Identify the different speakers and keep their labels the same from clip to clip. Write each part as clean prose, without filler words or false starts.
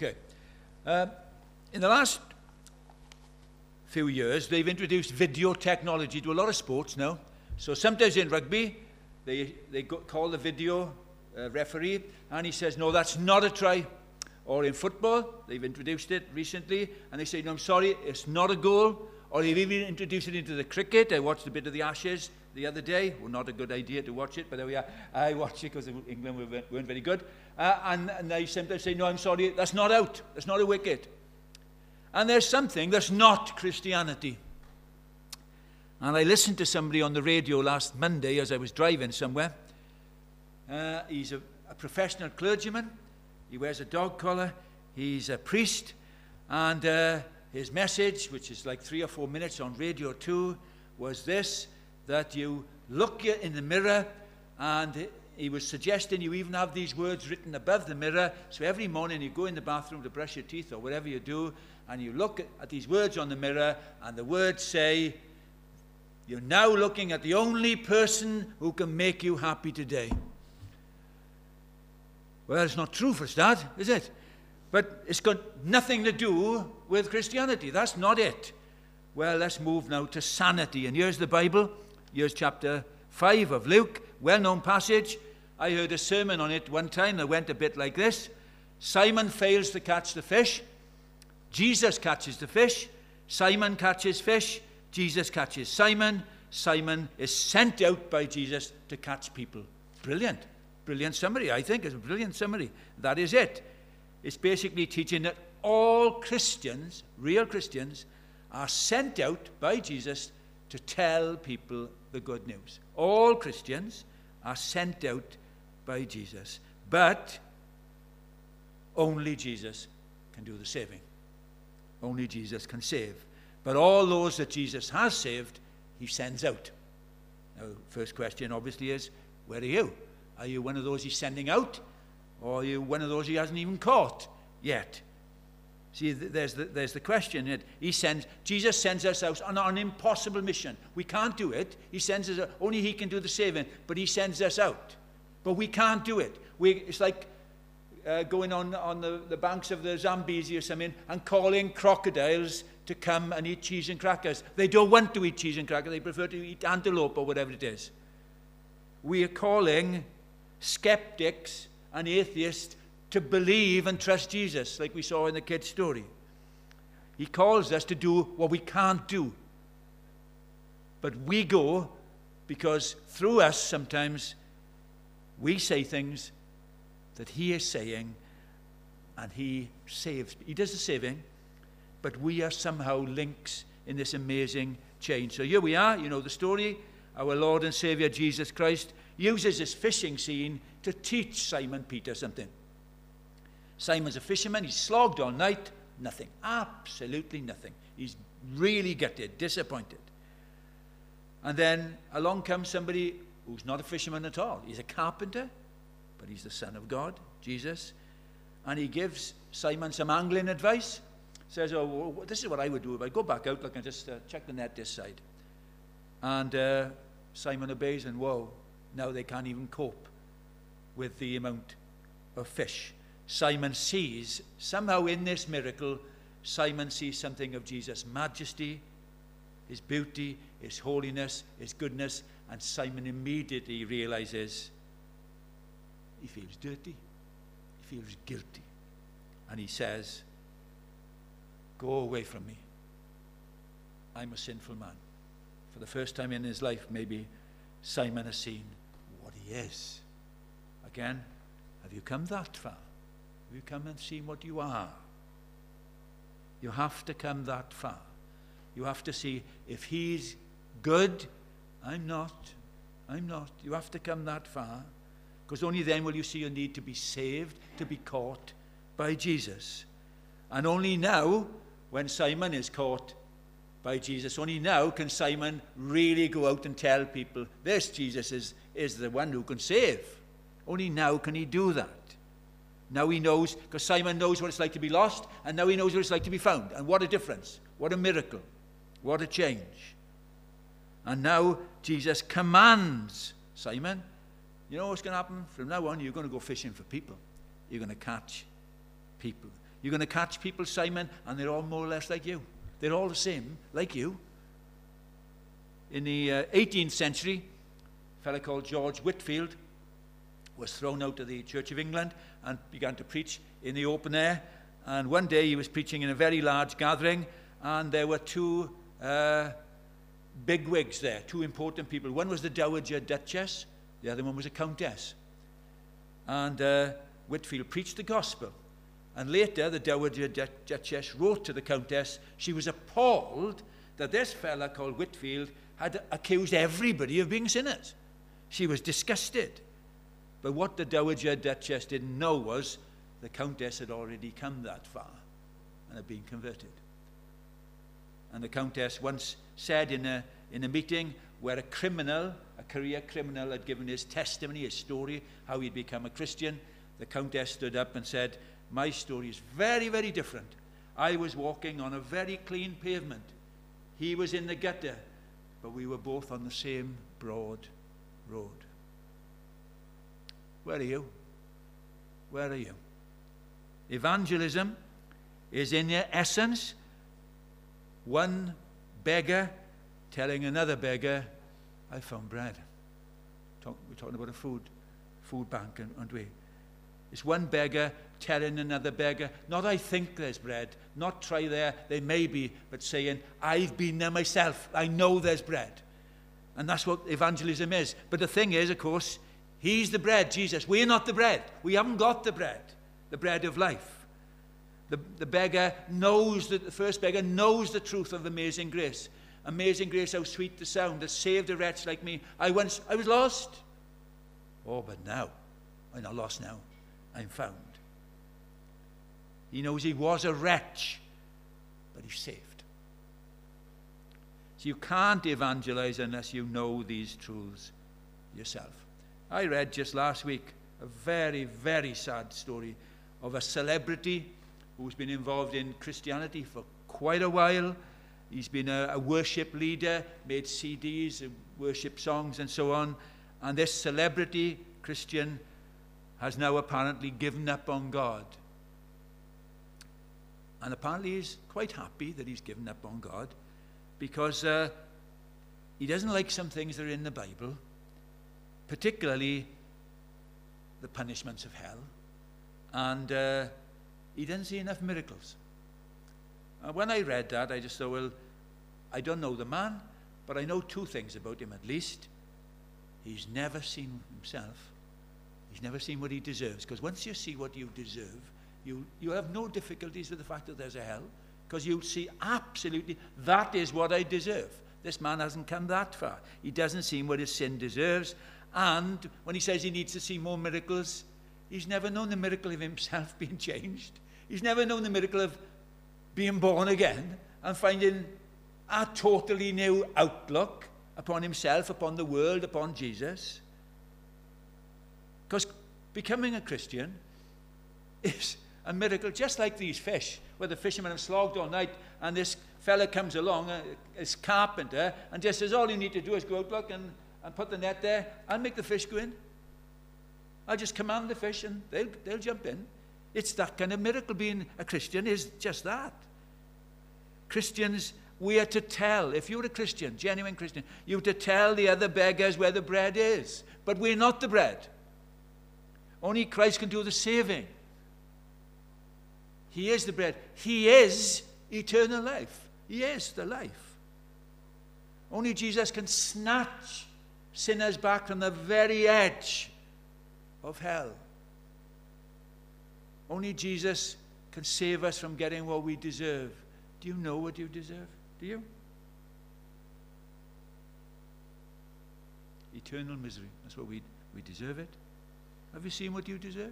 Speaker 1: Okay. In the last few years, they've introduced video technology to a lot of sports now. So sometimes in rugby, they call the video referee, and he says, no, that's not a try. Or in football, they've introduced it recently, and they say, no, I'm sorry, it's not a goal. Or they've even introduced it into the cricket. I watched a bit of the Ashes the other day. Well, not a good idea to watch it, but there we are. I watched it because England weren't very good. And they sometimes say, no, I'm sorry, that's not out. That's not a wicket. And there's something that's not Christianity. And I listened to somebody on the radio last Monday as I was driving somewhere. He's a professional clergyman. He wears a dog collar. He's a priest. And his message, which is like 3 or 4 minutes on Radio 2, was this, that you look in the mirror, and he was suggesting you even have these words written above the mirror, so every morning you go in the bathroom to brush your teeth or whatever you do, and you look at these words on the mirror, and the words say, you're now looking at the only person who can make you happy today. Well, it's not true for a start, is it? But it's got nothing to do with Christianity. That's not it. Well, let's move now to sanity. And here's the Bible. Here's chapter 5 of Luke, well-known passage. I heard a sermon on it one time that went a bit like this. Simon fails to catch the fish. Jesus catches the fish. Simon catches fish. Jesus catches Simon. Simon is sent out by Jesus to catch people. Brilliant. Brilliant summary, I think. It's a brilliant summary. That is it. It's basically teaching that all Christians, real Christians, are sent out by Jesus to tell people the good news. All Christians are sent out by Jesus. But only Jesus can do the saving. Only Jesus can save. But all those that Jesus has saved, he sends out. Now, first question obviously is, where are you? Are you one of those he's sending out? Or are you one of those he hasn't even caught yet? See, there's the question. Jesus sends us out on an impossible mission. We can't do it. He sends us out. Only he can do the saving, but he sends us out. But we can't do it. It's like going on the banks of the Zambezi or something and calling crocodiles to come and eat cheese and crackers. They don't want to eat cheese and crackers. They prefer to eat antelope or whatever it is. We are calling skeptics and atheists to believe and trust Jesus, like we saw in the kid's story. He calls us to do what we can't do. But we go because through us sometimes we say things that he is saying, and he saves. He does the saving, but we are somehow links in this amazing chain. So here we are, you know the story. Our Lord and Savior Jesus Christ uses this fishing scene to teach Simon Peter something. Simon's a fisherman. He's slogged all night. Nothing. Absolutely nothing. He's really gutted, disappointed. And then along comes somebody who's not a fisherman at all. He's a carpenter, but he's the Son of God, Jesus. And he gives Simon some angling advice. Says, oh, well, this is what I would do if I go back out, look, and just check the net this side. And Simon obeys, and whoa, now they can't even cope with the amount of fish. Simon sees, somehow in this miracle, Simon sees something of Jesus' majesty, his beauty, his holiness, his goodness, and Simon immediately realizes he feels dirty, he feels guilty. And he says, go away from me. I'm a sinful man. For the first time in his life, maybe Simon has seen what he is. Again, have you come that far? Have you come and seen what you are? You have to come that far. You have to see if he's good, I'm not. You have to come that far. Because only then will you see your need to be saved, to be caught by Jesus. And only now, when Simon is caught by Jesus, only now can Simon really go out and tell people, this Jesus is the one who can save. Only now can he do that. Now he knows, because Simon knows what it's like to be lost, and now he knows what it's like to be found. And what a difference. What a miracle. What a change. And now Jesus commands Simon, you know what's going to happen? From now on, you're going to go fishing for people. You're going to catch people. You're going to catch people, Simon, and they're all more or less like you. They're all the same, like you. In the 18th century, a fellow called George Whitefield was thrown out of the Church of England and began to preach in the open air. And one day he was preaching in a very large gathering, and there were two bigwigs there, two important people. One was the Dowager Duchess, the other one was a countess. And Whitefield preached the gospel. And later, the Dowager Duchess wrote to the countess. She was appalled that this fella called Whitefield had accused everybody of being sinners. She was disgusted. But what the Dowager Duchess didn't know was the countess had already come that far and had been converted. And the countess once said in a meeting where a career criminal had given his testimony, his story, how he'd become a Christian, the countess stood up and said, "My story is very, very different. I was walking on a very clean pavement. He was in the gutter, but we were both on the same broad road." Where are you? Where are you? Evangelism is in their essence one beggar telling another beggar, "I found bread." We're talking about a food bank, aren't we? It's one beggar telling another beggar, not "I think there's bread," not "try there may be," but saying, "I've been there myself. I know there's bread." And that's what evangelism is. But the thing is, of course, he's the bread, Jesus. We're not the bread. We haven't got the bread of life. The beggar knows that the first beggar knows the truth of amazing grace. Amazing grace, how sweet the sound that saved a wretch like me. I was lost. Oh, but now, I'm not lost now. I'm found. He knows he was a wretch, but he's saved. So you can't evangelize unless you know these truths yourself. I read just last week a very, very sad story of a celebrity who's been involved in Christianity for quite a while. He's been a worship leader, made CDs, and worship songs and so on. And this celebrity Christian has now apparently given up on God. And apparently he's quite happy that he's given up on God because he doesn't like some things that are in the Bible, particularly the punishments of hell. And he doesn't see enough miracles. When I read that, I just thought, well, I don't know the man, but I know two things about him at least. He's never seen himself. He's never seen what he deserves. Because once you see what you deserve, you have no difficulties with the fact that there's a hell. Because you see absolutely, that is what I deserve. This man hasn't come that far. He doesn't see what his sin deserves. And when he says he needs to see more miracles, he's never known the miracle of himself being changed. He's never known the miracle of being born again and finding a totally new outlook upon himself, upon the world, upon Jesus. Because becoming a Christian is a miracle, just like these fish, where the fishermen have slogged all night, and this fella comes along, this carpenter, and just says, all you need to do is go out, look, and put the net there. I'll make the fish go in. I'll just command the fish, and they'll jump in. It's that kind of miracle. Being a Christian is just that. Christians, we are to tell, if you're a Christian, genuine Christian, you're to tell the other beggars where the bread is. But we're not the bread. Only Christ can do the saving. He is the bread. He is eternal life. He is the life. Only Jesus can snatch sinners back from the very edge of hell. Only Jesus can save us from getting what we deserve. Do you know what you deserve? Do you? Eternal misery. That's what we deserve it. Have you seen what you deserve?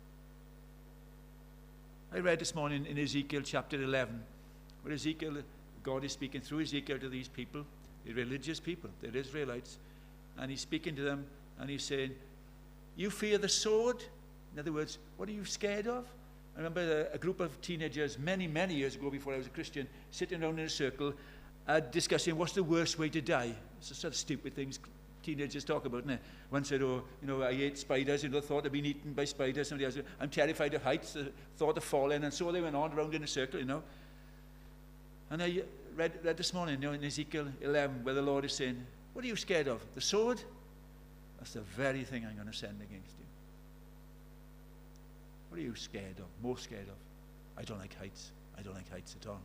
Speaker 1: I read this morning in Ezekiel chapter 11, where Ezekiel, God is speaking through Ezekiel to these people, the religious people, the Israelites, and he's speaking to them, and he's saying, you fear the sword? In other words, what are you scared of? I remember a group of teenagers many, many years ago, before I was a Christian, sitting around in a circle, discussing what's the worst way to die. It's a sort of stupid things teenagers talk about, isn't it? One said, oh, I hate spiders, thought of being eaten by spiders. Somebody else said, I'm terrified of heights, the thought of falling. And so they went on around in a circle, And I read this morning, in Ezekiel 11, where the Lord is saying, what are you scared of? The sword? That's the very thing I'm going to send against you. What are you scared of? Most scared of? I don't like heights. I don't like heights at all.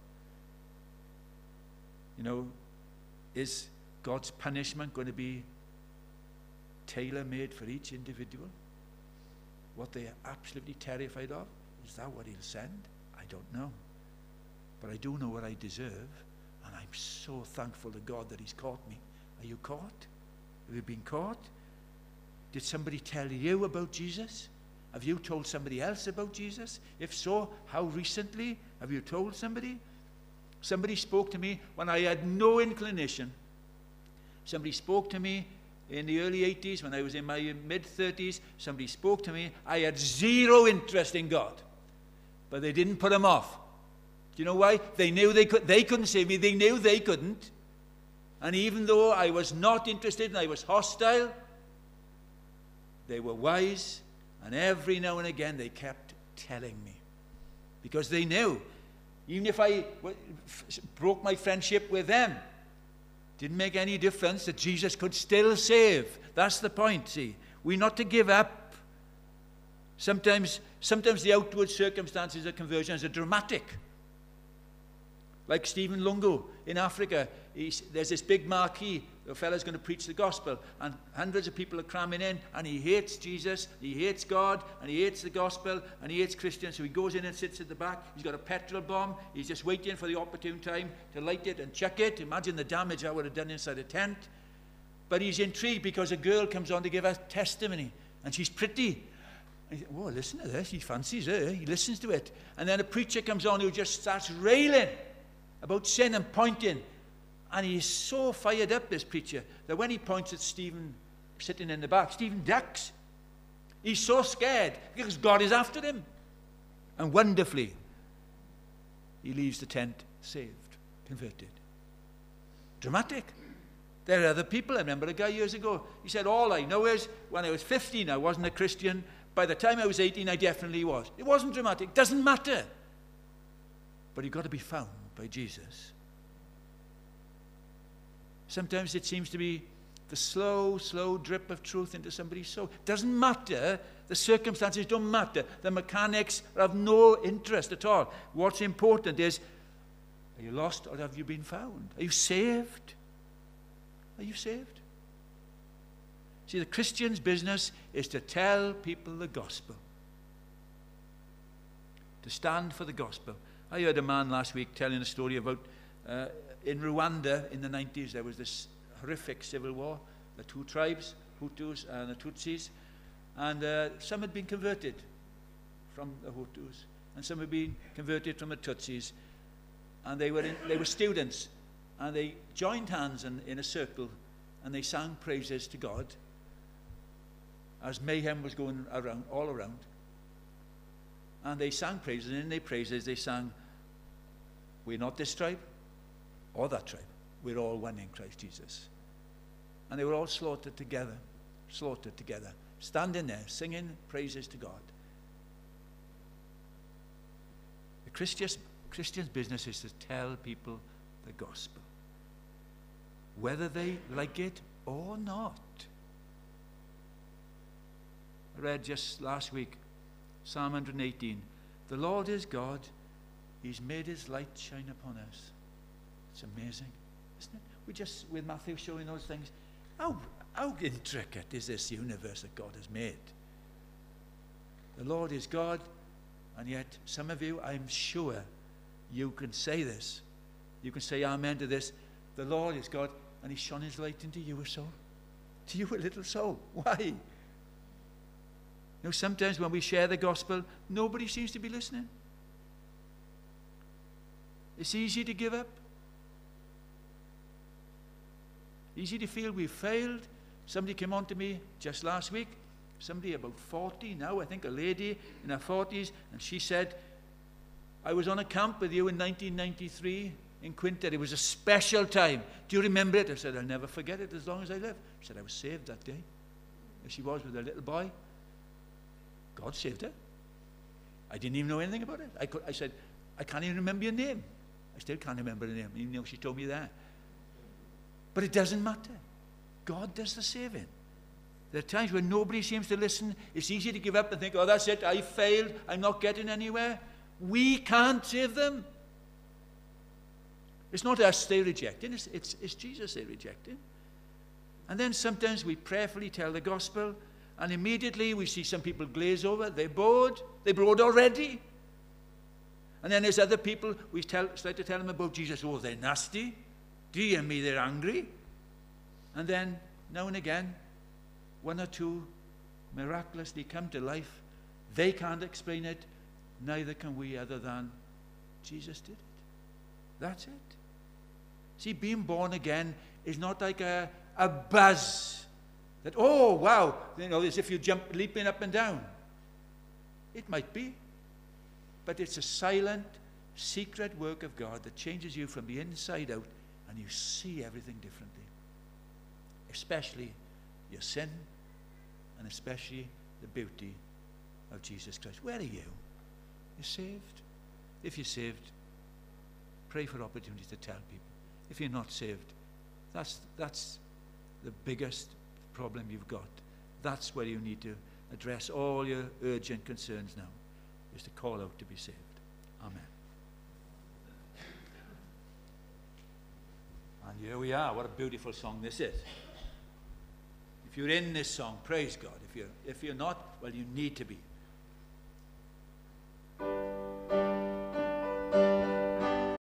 Speaker 1: Is God's punishment going to be tailor-made for each individual? What they are absolutely terrified of? Is that what he'll send? I don't know. But I do know what I deserve, and I'm so thankful to God that he's caught me. Are you caught? Have you been caught? Did somebody tell you about Jesus? Have you told somebody else about Jesus? If so, how recently have you told somebody? Somebody spoke to me when I had no inclination. Somebody spoke to me in the early 80s when I was in my mid-30s. Somebody spoke to me. I had zero interest in God. But they didn't put him off. Do you know why? They knew they couldn't save me. They knew they couldn't. And even though I was not interested and I was hostile, they were wise. And every now and again they kept telling me. Because they knew. Even if I broke my friendship with them, didn't make any difference, that Jesus could still save. That's the point, see. We're not to give up. Sometimes the outward circumstances of conversions are dramatic. Like Stephen Lungu in Africa, there's this big marquee, the fellow's going to preach the gospel, and hundreds of people are cramming in, and he hates Jesus, he hates God, and he hates the gospel, and he hates Christians, so he goes in and sits at the back. He's got a petrol bomb. He's just waiting for the opportune time to light it and chuck it. Imagine the damage I would have done inside a tent. But he's intrigued because a girl comes on to give us testimony, and she's pretty. And he said, whoa, listen to this. He fancies her. He listens to it. And then a preacher comes on who just starts railing about sin and pointing. And he's so fired up, this preacher, that when he points at Stephen sitting in the back, Stephen ducks. He's so scared because God is after him. And wonderfully, he leaves the tent saved, converted. Dramatic. There are other people. I remember a guy years ago, he said, all I know is when I was 15, I wasn't a Christian. By the time I was 18, I definitely was. It wasn't dramatic. Doesn't matter. But you've got to be found by Jesus. Sometimes it seems to be the slow drip of truth into somebody's soul. Doesn't matter. The circumstances don't matter. The mechanics are of no interest at all. What's important is, are you lost or have you been found? Are you saved? Are you saved? See, the Christian's business is to tell people the gospel. To stand for the gospel. I heard a man last week telling a story about in Rwanda in the 90s, there was this horrific civil war, the two tribes, Hutus and the Tutsis, and some had been converted from the Hutus, and some had been converted from the Tutsis, and they were students, and they joined hands in a circle, and they sang praises to God as mayhem was going around, all around. And they sang praises, and in their praises they sang, we're not this tribe or that tribe. We're all one in Christ Jesus. And they were all slaughtered together, standing there, singing praises to God. The Christian's business is to tell people the gospel, whether they like it or not. I read just last week, Psalm 118. The Lord is God. He's made his light shine upon us. It's amazing, isn't it? We just, with Matthew showing those things, how intricate is this universe that God has made? The Lord is God, and yet some of you, I'm sure, you can say this. You can say amen to this. The Lord is God, and he's shone his light into you, a soul. To you, a little soul. Why? You know, sometimes when we share the gospel, nobody seems to be listening. It's easy to give up. Easy to feel we've failed. Somebody came on to me just last week, somebody about 40 now, I think a lady in her 40s, and she said, I was on a camp with you in 1993, in Quinter. It was a special time. Do you remember it? I said, I'll never forget it as long as I live. She said, I was saved that day. There she was with a little boy. God saved her. I didn't even know anything about it. I said, I can't even remember your name. I still can't remember her name, even though she told me that. But it doesn't matter. God does the saving. There are times when nobody seems to listen. It's easy to give up and think, oh, that's it, I failed, I'm not getting anywhere. We can't save them. It's not us they're rejecting, it's Jesus they're rejecting. And then sometimes we prayerfully tell the gospel, and immediately we see some people glaze over. They're bored already. And then there's other people, we start to tell them about Jesus. Oh, they're nasty. Dear me, they're angry. And then, now and again, one or two miraculously come to life. They can't explain it, neither can we, other than Jesus did it. That's it. See, being born again is not like a buzz that, oh, wow, as if you jump leaping up and down. It might be, but it's a silent, secret work of God that changes you from the inside out, and you see everything differently, especially your sin, and especially the beauty of Jesus Christ. Where are you? You're saved? If you're saved, pray for opportunities to tell people. If you're not saved, that's the biggest problem you've got. That's where you need to address all your urgent concerns now, is to call out to be saved. Amen. And here we are. What a beautiful song this is. If you're in this song, praise God. If you're not, well, you need to be.